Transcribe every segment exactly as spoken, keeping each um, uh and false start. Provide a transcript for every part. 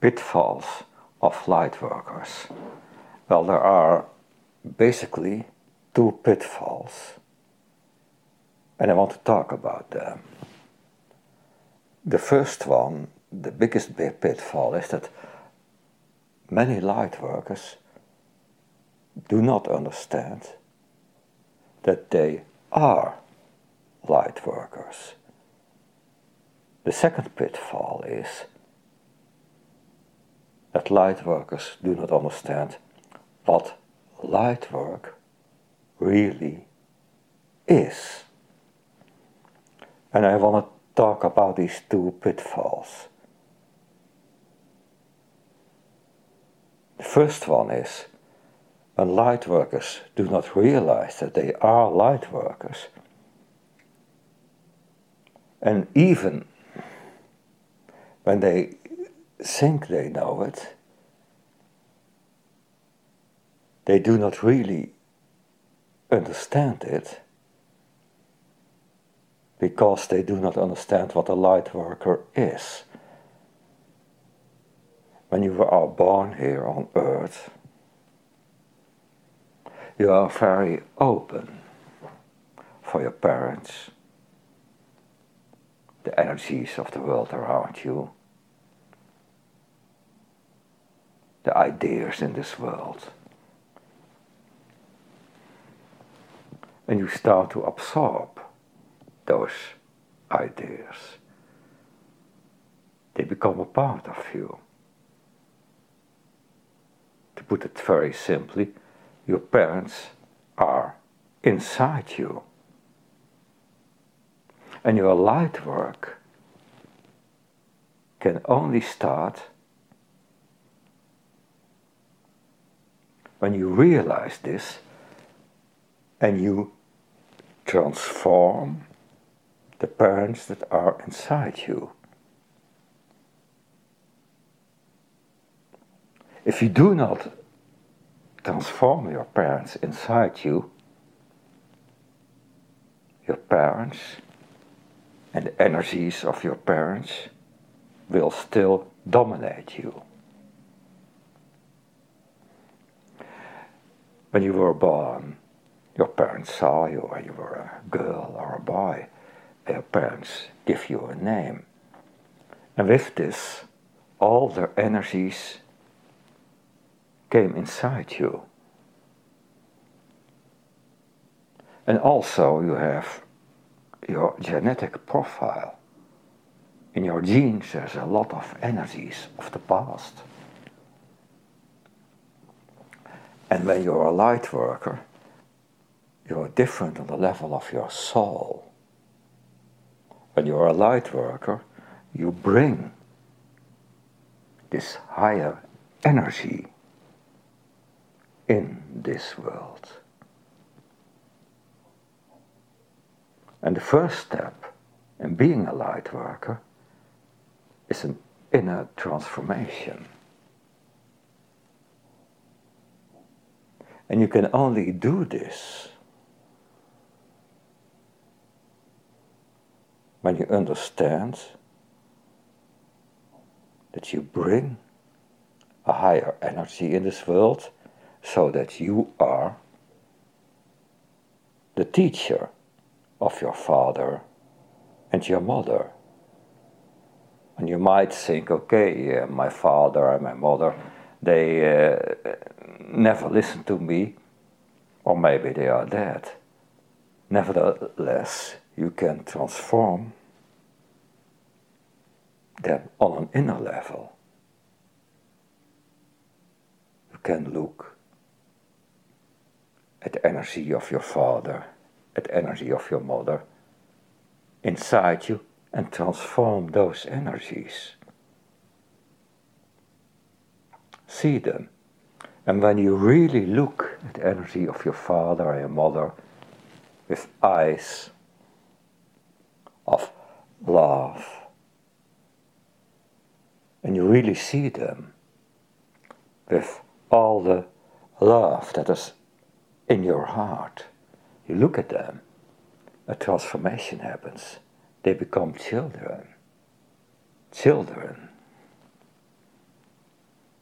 pitfalls of light workers? Well, there are basically two pitfalls, and I want to talk about them. The first one, the biggest pitfall, is that many light workers do not understand that they are light workers. The second pitfall is that light workers do not understand what light work really is. And I want to talk about these two pitfalls. The first one is when light workers do not realize that they are light workers, and even when they think they know it, they do not really understand it, because they do not understand what a light worker is. When you are born here on earth, you are very open for your parents, the energies of the world around you, the ideas in this world. And you start to absorb those ideas. They become a part of you. To put it very simply, your parents are inside you. And your light work can only start when you realize this and you transform the parents that are inside you. If you do not transform your parents inside you, your parents and the energies of your parents will still dominate you. When you were born, your parents saw you when you were a girl or a boy. Your parents give you a name. And with this, all their energies came inside you. And also you have your genetic profile. In your genes there's a lot of energies of the past. And when you're a light worker, you're different on the level of your soul. When you're a light worker, you bring this higher energy in this world. And the first step in being a light worker is an inner transformation. And you can only do this when you understand that you bring a higher energy in this world, so that you are the teacher of your father and your mother. And you might think, okay, uh, my father and my mother, they uh, never listen to me, or maybe they are dead. Nevertheless, you can transform them on an inner level. You can look at the energy of your father, at the energy of your mother inside you, and transform those energies. See them. And when you really look at the energy of your father and your mother with eyes of love, and you really see them with all the love that is in your heart, you look at them, a transformation happens. They become children. Children.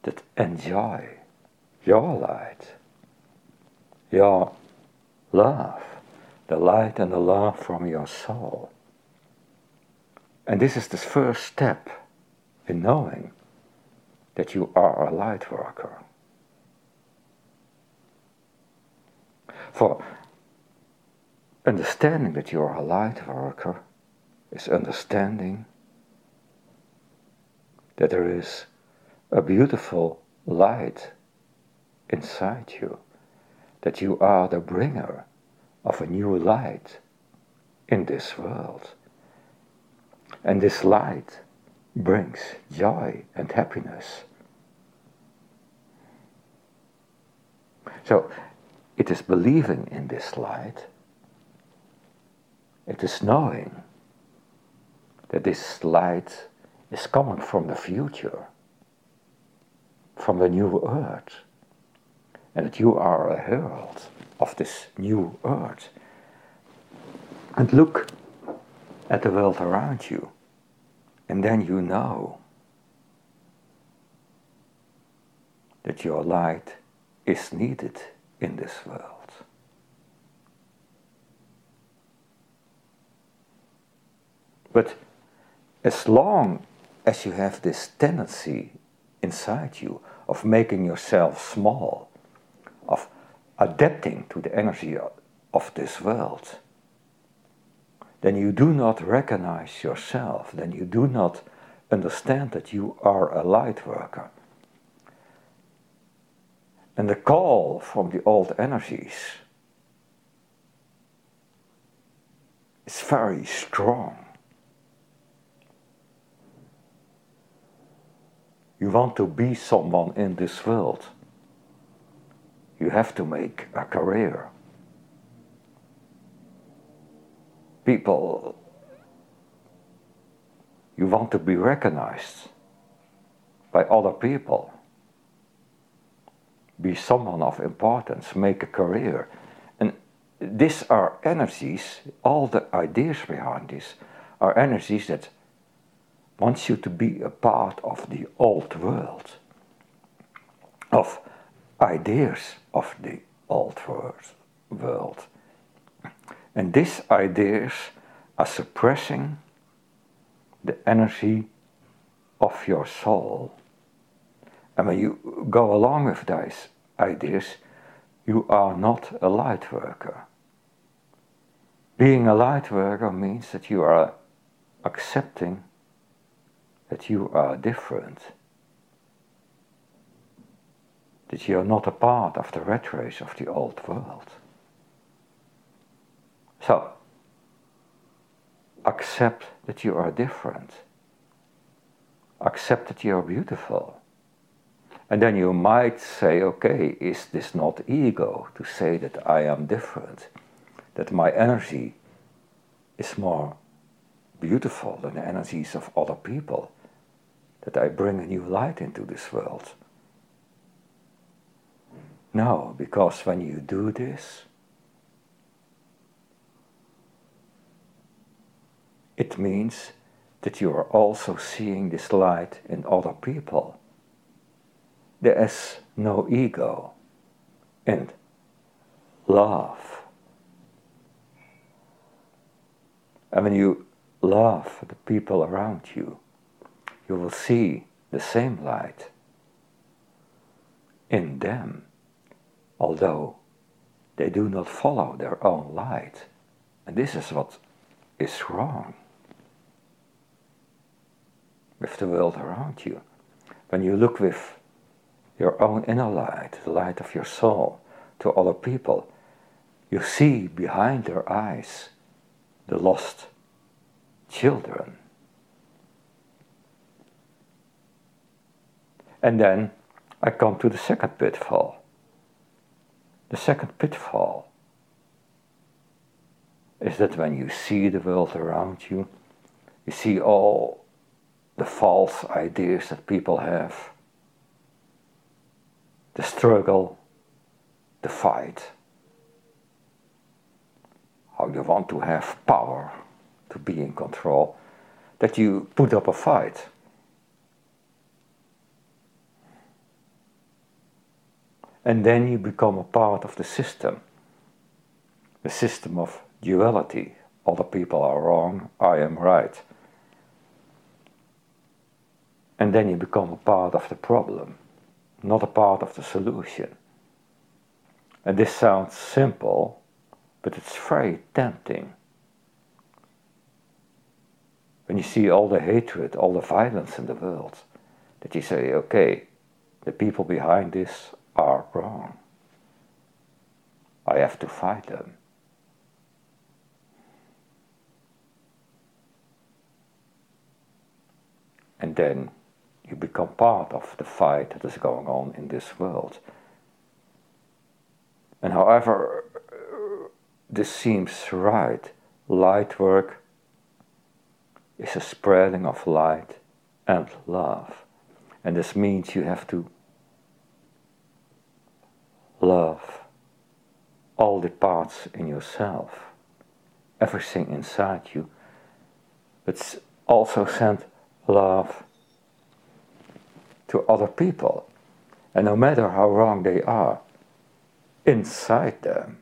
that enjoy your light, your love, the light and the love from your soul. And this is the first step in knowing that you are a light worker. For understanding that you are a light worker is understanding that there is a beautiful light inside you, that you are the bringer of a new light in this world. And this light brings joy and happiness. So it is believing in this light, it is knowing that this light is coming from the future, from the new earth, and that you are a herald of this new earth. And look at the world around you, and then you know that your light is needed in this world. But as long as you have this tendency inside you of making yourself small, of adapting to the energy of this world, then you do not recognize yourself, then you do not understand that you are a light worker. And the call from the old energies is very strong. You want to be someone in this world. You have to make a career. People, you want to be recognized by other people. Be someone of importance, make a career. And these are energies, all the ideas behind this are energies that wants you to be a part of the old world, of ideas of the old world. And these ideas are suppressing the energy of your soul. And when you go along with these ideas, you are not a light worker. Being a light worker means that you are accepting that you are different, that you are not a part of the rat race of the old world. So, accept that you are different. Accept that you are beautiful. And then you might say, okay, is this not ego to say that I am different, that my energy is more beautiful than the energies of other people, that I bring a new light into this world? No, because when you do this, it means that you are also seeing this light in other people. There is no ego and love. And when you love the people around you, you will see the same light in them, although they do not follow their own light. And this is what is wrong with the world around you. When you look with your own inner light, the light of your soul, to other people, you see behind their eyes the lost children. And then I come to the second pitfall. The second pitfall is that when you see the world around you, you see all the false ideas that people have, the struggle, the fight, how you want to have power, to be in control, that you put up a fight. And then you become a part of the system. The system of duality. Other people are wrong, I am right. And then you become a part of the problem, not a part of the solution. And this sounds simple, but it's very tempting. When you see all the hatred, all the violence in the world, that you say, okay, the people behind this are wrong. I have to fight them. And then you become part of the fight that is going on in this world. And however this seems right, light work is a spreading of light and love. And this means you have to love all the parts in yourself, everything inside you, but also send love to other people. And no matter how wrong they are, inside them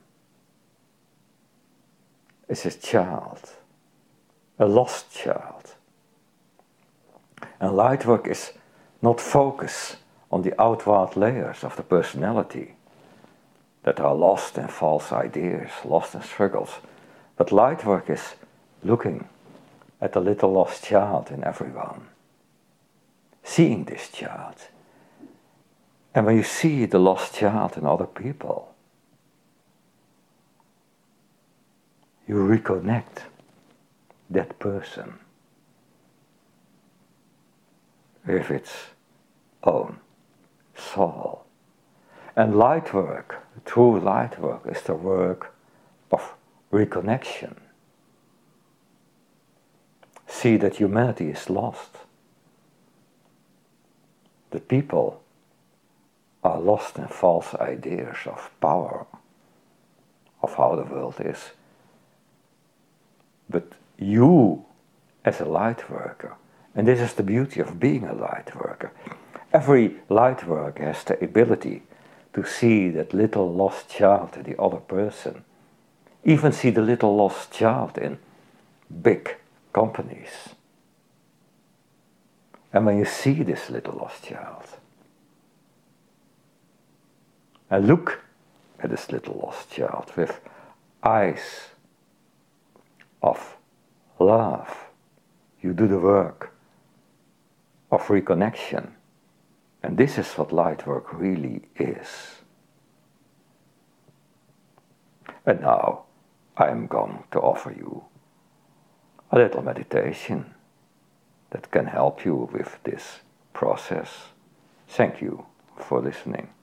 is a child, a lost child. And light work is not focus on the outward layers of the personality that are lost in false ideas, lost in struggles. But light work is looking at the little lost child in everyone, seeing this child. And when you see the lost child in other people, you reconnect that person with its own soul. And light work, true light work, is the work of reconnection. See that humanity is lost. The people are lost in false ideas of power, of how the world is. But you, as a light worker, and this is the beauty of being a light worker, every light worker has the ability to see that little lost child in the other person, even see the little lost child in big companies. And when you see this little lost child, and look at this little lost child with eyes of love, you do the work of reconnection. And this is what light work really is. And now I am going to offer you a little meditation that can help you with this process. Thank you for listening.